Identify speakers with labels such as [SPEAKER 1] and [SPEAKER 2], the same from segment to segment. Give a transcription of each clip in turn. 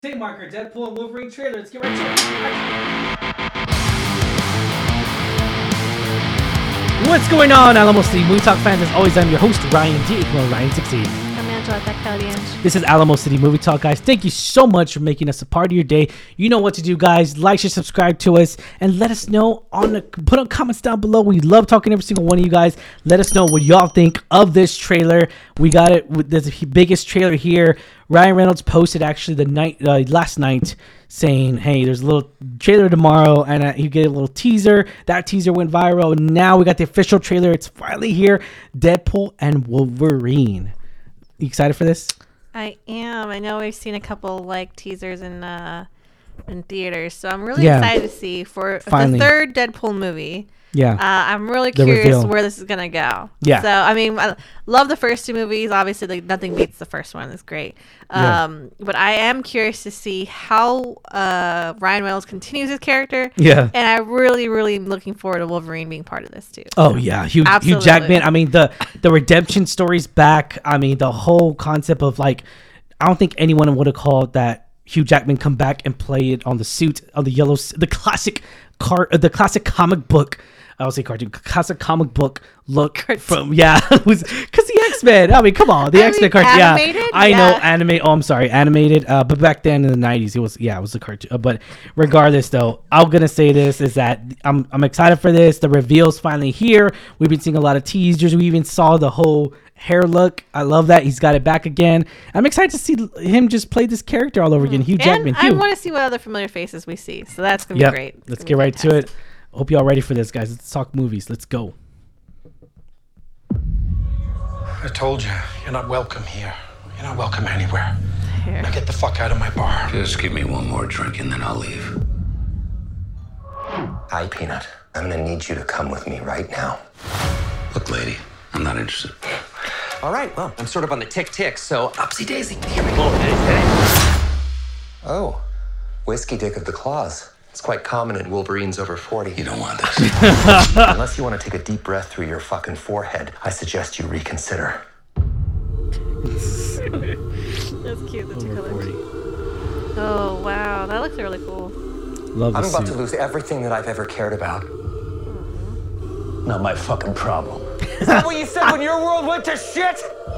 [SPEAKER 1] Day marker, Deadpool and Wolverine trailer. Let's get right to it. What's going on, Alamo City Movie Talk fans? As always, I'm your host, Ryan D. Ryan16.
[SPEAKER 2] I'm Angela Tacalian.
[SPEAKER 1] This is Alamo City Movie Talk, guys. Thank you so much for making us a part of your day. You know what to do, guys. Like, share, subscribe to us, and let us know put on comments down below. We love talking to every single one of you guys. Let us know what y'all think of this trailer. We got it. There's the biggest trailer here. Ryan Reynolds posted actually last night saying, hey, there's a little trailer tomorrow, and you get a little teaser. That teaser went viral. Now we got the official trailer. It's finally here. Deadpool and Wolverine. You excited for this?
[SPEAKER 2] I am. I know we've seen a couple teasers in theaters, so I'm really excited to see for the third Deadpool movie.
[SPEAKER 1] Yeah.
[SPEAKER 2] I'm really curious where this is gonna go.
[SPEAKER 1] Yeah.
[SPEAKER 2] So I mean, I love the first two movies. Obviously, nothing beats the first one. It's great. But I am curious to see how Ryan Reynolds continues his character.
[SPEAKER 1] Yeah.
[SPEAKER 2] And I really am looking forward to Wolverine being part of this too.
[SPEAKER 1] Oh yeah, Hugh Jackman. I mean, the redemption story's back. I mean, the whole concept of I don't think anyone would have called that Hugh Jackman come back and play it on the suit of the classic comic book. I would say cartoon, classic comic book look from because the X-Men. I mean, come on, the X-Men cartoon.
[SPEAKER 2] Animated?
[SPEAKER 1] I know animated. Oh, I'm sorry, animated. But back then in the '90s, it was the cartoon. But regardless, though, I'm gonna say this is that I'm excited for this. The reveal's finally here. We've been seeing a lot of teasers. We even saw the whole hair look. I love that he's got it back again. I'm excited to see him just play this character all over again. Hugh Jackman.
[SPEAKER 2] I want to see what other familiar faces we see. So that's gonna be great.
[SPEAKER 1] Let's get right to it. Hope y'all ready for this, guys. Let's talk movies. Let's go.
[SPEAKER 3] I told you, you're not welcome here. You're not welcome anywhere. Now get the fuck out of my bar.
[SPEAKER 4] Just give me one more drink and then I'll leave.
[SPEAKER 5] Hi, Peanut. I'm gonna need you to come with me right now.
[SPEAKER 4] Look, lady, I'm not interested.
[SPEAKER 5] All right, well, I'm sort of on the tick, so upsy daisy. Here we go. Oh, whiskey dick of the claws. It's quite common in Wolverines over 40.
[SPEAKER 4] You don't want this.
[SPEAKER 5] Unless you want to take a deep breath through your fucking forehead, I suggest you reconsider.
[SPEAKER 2] That's cute. The two colors. Oh wow, that looks really cool.
[SPEAKER 1] Love.
[SPEAKER 5] I'm about to lose everything that I've ever cared about.
[SPEAKER 4] Not my fucking problem.
[SPEAKER 5] Is that what you said when your world went to shit?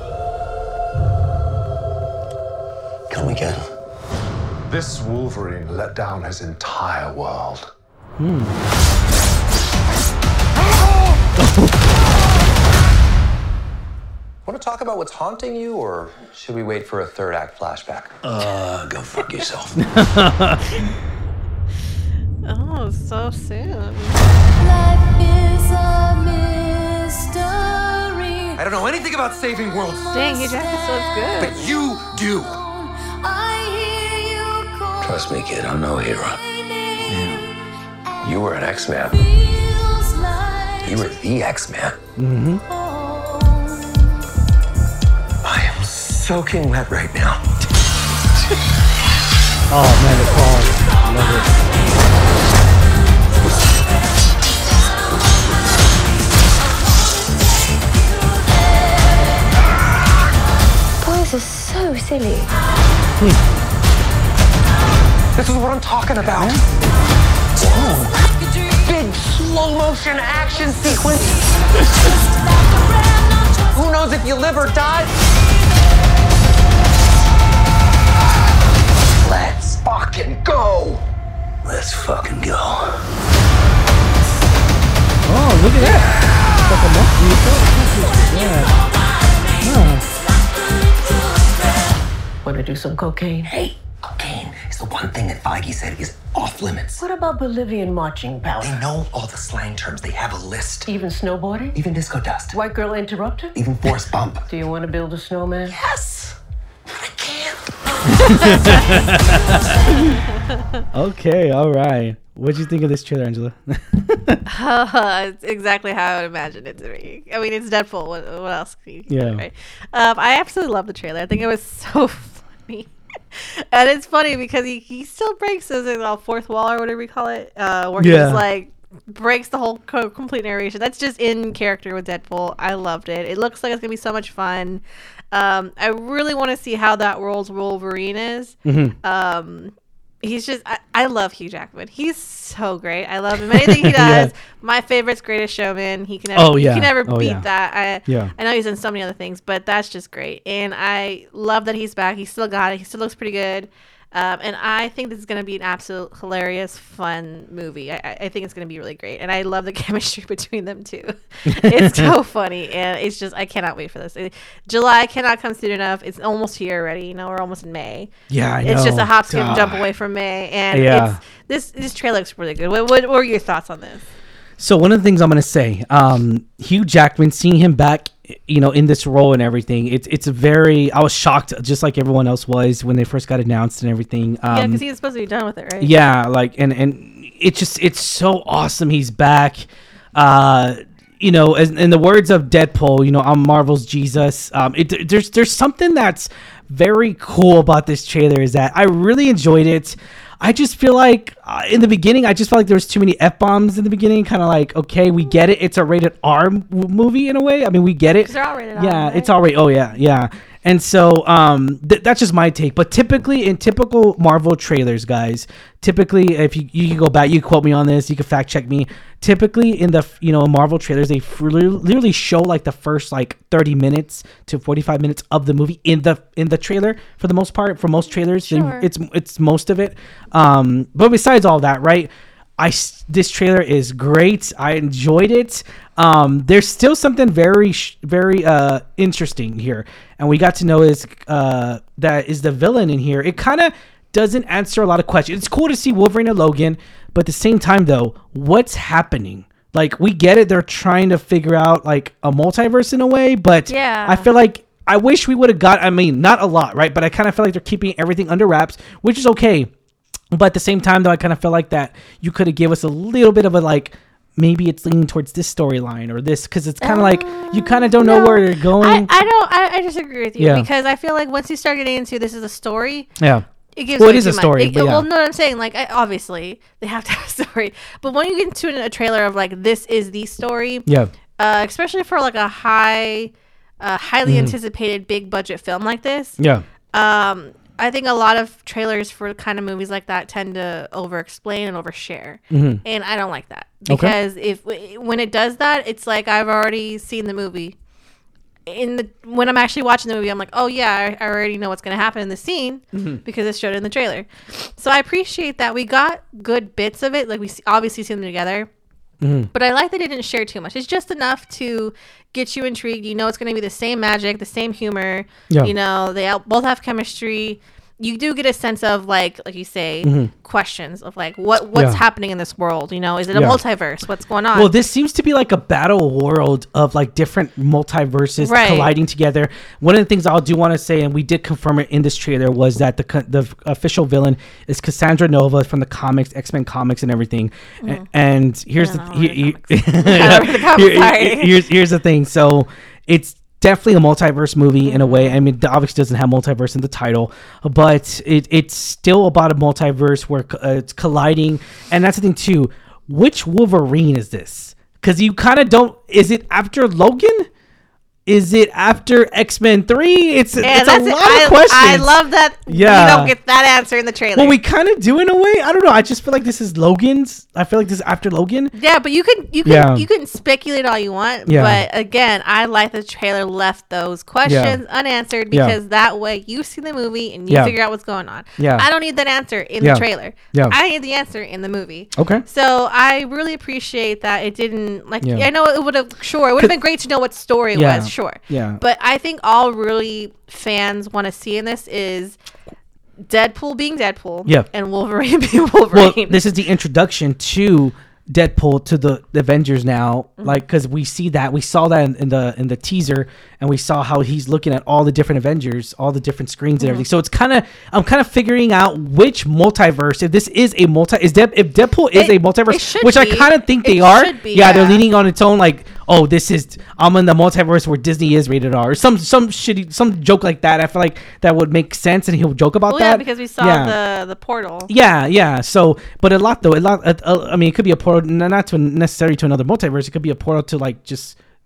[SPEAKER 4] Come again.
[SPEAKER 3] This Wolverine let down his entire world.
[SPEAKER 5] Want to talk about what's haunting you, or should we wait for a third act flashback?
[SPEAKER 4] Go fuck yourself.
[SPEAKER 2] Oh, so soon.
[SPEAKER 6] Life is a mystery.
[SPEAKER 5] I don't know anything about saving worlds,
[SPEAKER 2] Dang, Hugh Jackman still looks good.
[SPEAKER 5] but you do.
[SPEAKER 6] I hear you call.
[SPEAKER 4] Trust me, kid, I'm no hero.
[SPEAKER 5] You were an X-Man.
[SPEAKER 6] Feels like
[SPEAKER 5] You were the X-Man.
[SPEAKER 6] home.
[SPEAKER 5] I am soaking wet right now.
[SPEAKER 1] Oh man, the claws. Love it.
[SPEAKER 6] Boys are so silly.
[SPEAKER 5] This is what I'm talking about. Big slow motion action sequence. Who knows if you live or die? Let's fucking go.
[SPEAKER 4] Let's fucking go.
[SPEAKER 1] Oh, look at that.
[SPEAKER 7] Want to do some cocaine?
[SPEAKER 5] Hey, cocaine is the one thing that Feige said is off limits.
[SPEAKER 7] What about Bolivian marching powder?
[SPEAKER 5] They know all the slang terms. They have a list.
[SPEAKER 7] Even snowboarding?
[SPEAKER 5] Even disco dust.
[SPEAKER 7] White girl interrupter?
[SPEAKER 5] Even force bump.
[SPEAKER 7] Do you want to build a snowman?
[SPEAKER 5] Yes. I can't.
[SPEAKER 1] Okay, all right. What'd you think of this trailer, Angela?
[SPEAKER 2] It's exactly how I would imagine it to be. I mean, it's Deadpool. What else? Right? I absolutely love the trailer. I think it was so funny. And it's funny because he still breaks his fourth wall or whatever we call it. Where he's breaks the whole complete narration. That's just in character with Deadpool. I loved it. It looks like it's gonna be so much fun. I really want to see how that world's Wolverine is. He's just, I love Hugh Jackman. He's so great. I love him. Anything he does. My favorite's Greatest Showman. He can never beat that. I know he's in so many other things, but that's just great. And I love that he's back. He's still got it. He still looks pretty good. And I think this is going to be an absolute hilarious, fun movie. I think it's going to be really great. And I love the chemistry between them, too. It's so funny. And it's just, I cannot wait for this. July cannot come soon enough. It's almost here already. You know, we're almost in May.
[SPEAKER 1] Yeah, I know.
[SPEAKER 2] It's just a hop, skip, and jump away from May. And this trailer looks really good. What were your thoughts on this?
[SPEAKER 1] So one of the things I'm going to say, Hugh Jackman, seeing him back, you know, in this role and everything, it's a very, I was shocked just like everyone else was when they first got announced and everything.
[SPEAKER 2] Yeah, because he was supposed to be done with it, right?
[SPEAKER 1] Yeah, like, and it's so awesome he's back. You know, in the words of Deadpool, you know, I'm Marvel's Jesus. There's something that's very cool about this trailer is that I really enjoyed it. I just feel like in the beginning, I just felt like there was too many F-bombs in the beginning. Kind of like, okay, we get it. It's a rated R movie in a way. I mean, we get it.
[SPEAKER 2] They're all rated R.
[SPEAKER 1] Yeah,
[SPEAKER 2] right?
[SPEAKER 1] it's all rated. Oh, yeah. And so that's just my take. But typically in typical Marvel trailers, guys, typically if you can go back, you can quote me on this, you can fact check me. Typically in the Marvel trailers, they literally show like the first like 30 minutes to 45 minutes of the movie in the trailer for the most part. For most trailers,
[SPEAKER 2] sure.
[SPEAKER 1] it's most of it. But besides all that, right? This trailer is great. I enjoyed it. There's still something very interesting here, and we got to know that is the villain in here. It kind of doesn't answer a lot of questions. It's cool to see Wolverine and Logan, but at the same time, though, what's happening? Like, we get it. They're trying to figure out like a multiverse in a way, but
[SPEAKER 2] yeah.
[SPEAKER 1] I feel like I wish we would have got. I mean, not a lot, right? But I kind of feel like they're keeping everything under wraps, which is okay. But at the same time, though, I kind of feel like that you could have gave us a little bit of a like, maybe it's leaning towards this storyline or this, because it's kind of like you kind of don't know where they're going.
[SPEAKER 2] I disagree with you because I feel like once you start getting into this is a story.
[SPEAKER 1] Yeah.
[SPEAKER 2] It gives
[SPEAKER 1] it is a story.
[SPEAKER 2] Well, no, I'm saying like obviously they have to have a story, but when you get into a trailer of like this is the story, especially for like a highly anticipated big budget film like this, I think a lot of trailers for kind of movies like that tend to over-explain and overshare, and I don't like that because when it does that, it's like I've already seen the movie. When I'm actually watching the movie, I'm like, oh yeah, I already know what's going to happen in the scene because it's showed in the trailer. So I appreciate that we got good bits of it, like we obviously see them together. But I like that they didn't share too much. It's just enough to get you intrigued. You know it's going to be the same magic, the same humor. Yeah. You know, they both have chemistry. You do get a sense of like you say, questions of like what's happening in this world. You know, is it a multiverse? What's going on?
[SPEAKER 1] Well, this seems to be like a battle world of like different multiverses colliding together. One of the things I do want to say, and we did confirm it in this trailer, was that the official villain is Cassandra Nova from the comics, X-Men comics, and everything. And here's here's the thing. So it's definitely a multiverse movie in a way. I mean, it obviously doesn't have multiverse in the title, but it's still about a multiverse where it's colliding. And that's the thing too. Which Wolverine is this? Because you kind of don't. Is it after Logan? Is it after X-Men 3? It's a lot of questions.
[SPEAKER 2] I love that you don't get that answer in the trailer.
[SPEAKER 1] Well, we kind of do in a way. I don't know. I just feel like this is Logan's. I feel like this is after Logan.
[SPEAKER 2] Yeah, but you can speculate all you want. Yeah. But again, I like the trailer left those questions unanswered because that way you see the movie and you figure out what's going on. Yeah. I don't need that answer in the trailer. Yeah. I need the answer in the movie. Okay. So I really appreciate that it didn't I know it would have been great to know what story it was. Sure. Yeah. But I think all really fans want to see in this is Deadpool being Deadpool and Wolverine being Wolverine.
[SPEAKER 1] Well, this is the introduction to Deadpool to the Avengers now, like, because we saw that in the teaser, and we saw how he's looking at all the different Avengers, all the different screens and everything. So it's I'm kind of figuring out which multiverse, if this is a if Deadpool is a multiverse, which I kind of think they are. They're leaning on its own, like, oh, I'm in the multiverse where Disney is rated R, or some joke like that. I feel like that would make sense, and he'll joke about that.
[SPEAKER 2] Yeah, because we saw the portal.
[SPEAKER 1] Yeah. So, but a lot. I mean, it could be a portal, not to necessarily to another multiverse. It could be a portal to like just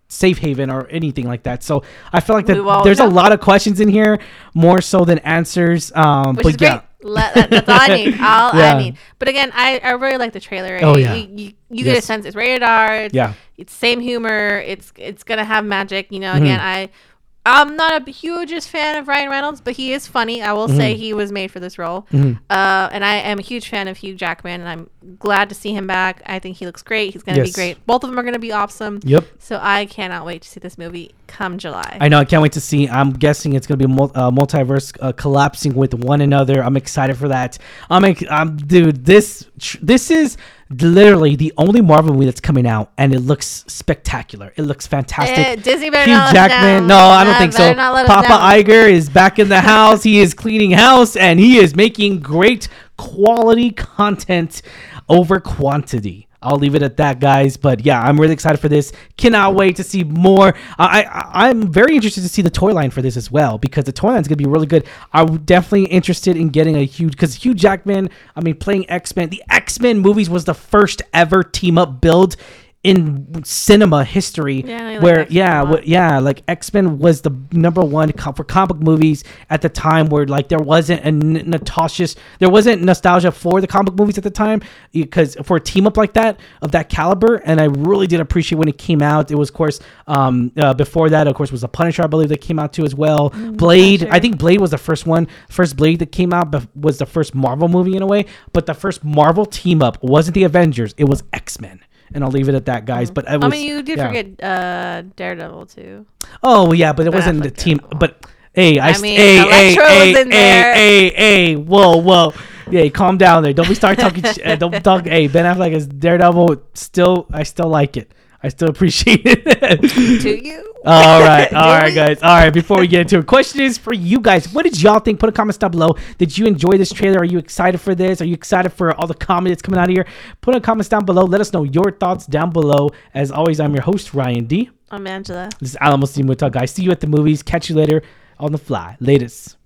[SPEAKER 1] safe haven or anything like that. So I feel like
[SPEAKER 2] We won't
[SPEAKER 1] there's a
[SPEAKER 2] know.
[SPEAKER 1] lot of questions in here, more so than answers.
[SPEAKER 2] Which
[SPEAKER 1] But
[SPEAKER 2] is
[SPEAKER 1] yeah.
[SPEAKER 2] great. That's all I need. All
[SPEAKER 1] Yeah.
[SPEAKER 2] I need. But again, I really like the trailer.
[SPEAKER 1] Oh, yeah.
[SPEAKER 2] You get a
[SPEAKER 1] Yes.
[SPEAKER 2] sense it's rated R.
[SPEAKER 1] Yeah.
[SPEAKER 2] It's same humor. It's gonna have magic. You know,
[SPEAKER 1] Mm-hmm.
[SPEAKER 2] again, I'm not a hugest fan of Ryan Reynolds, but he is funny. I will
[SPEAKER 1] Mm-hmm.
[SPEAKER 2] say he was made for this role. And I am a huge fan of Hugh Jackman, and I'm glad to see him back. I think he looks great. He's going to be
[SPEAKER 1] Yes.
[SPEAKER 2] great. Both of them are going to be awesome.
[SPEAKER 1] Yep.
[SPEAKER 2] So I cannot wait to see this movie come July.
[SPEAKER 1] I know. I can't wait to see. I'm guessing it's going to be multiverse collapsing with one another. I'm excited for that. Dude, this is literally the only Marvel movie that's coming out, and it looks spectacular. It looks fantastic.
[SPEAKER 2] Disney better
[SPEAKER 1] Hugh
[SPEAKER 2] not let us
[SPEAKER 1] Jackman.
[SPEAKER 2] down.
[SPEAKER 1] No, I don't think so.
[SPEAKER 2] Better not let us
[SPEAKER 1] Papa
[SPEAKER 2] down.
[SPEAKER 1] Iger is back in the house. He is cleaning house, and he is making great quality content over quantity. I'll leave it at that, guys. But yeah, I'm really excited for this. Cannot wait to see more. I'm very interested to see the toy line for this as well, because the toy line is going to be really good. I'm definitely interested in getting because Hugh Jackman, playing X-Men. The X-Men movies was the first ever team up build in cinema history.
[SPEAKER 2] Yeah, I like
[SPEAKER 1] where
[SPEAKER 2] X-Men a lot.
[SPEAKER 1] like X-Men was the number one for comic movies at the time, where like there wasn't nostalgia for the comic movies at the time, because for a team up like that of that caliber. And I really did appreciate when it came out. It was, of course, before that, of course, was the Punisher, I believe, that came out too as well. Blade,
[SPEAKER 2] Punisher.
[SPEAKER 1] I think Blade was the first Blade that came out, was the first Marvel movie in a way, but the first Marvel team up wasn't the Avengers, it was X-Men. And I'll leave it at that, guys. But
[SPEAKER 2] you did forget Daredevil too.
[SPEAKER 1] Oh yeah, but it wasn't the
[SPEAKER 2] Affleck
[SPEAKER 1] team.
[SPEAKER 2] Daredevil.
[SPEAKER 1] But
[SPEAKER 2] Electro was in there.
[SPEAKER 1] hey, whoa. Yeah, calm down there. Don't we start talking. Don't talk. Hey, Ben Affleck is Daredevil. I still like it. I still appreciate it.
[SPEAKER 2] To you.
[SPEAKER 1] All right, guys. All right, before we get into it, question is for you guys. What did y'all think? Put a comment down below. Did you enjoy this trailer? Are you excited for this? Are you excited for all the comedy that's coming out of here? Put a comments down below. Let us know your thoughts down below. As always, I'm your host, Ryan D.
[SPEAKER 2] I'm Angela.
[SPEAKER 1] This is Alamos Team. We'll talk, guys. See you at the movies. Catch you later on the fly. Latest.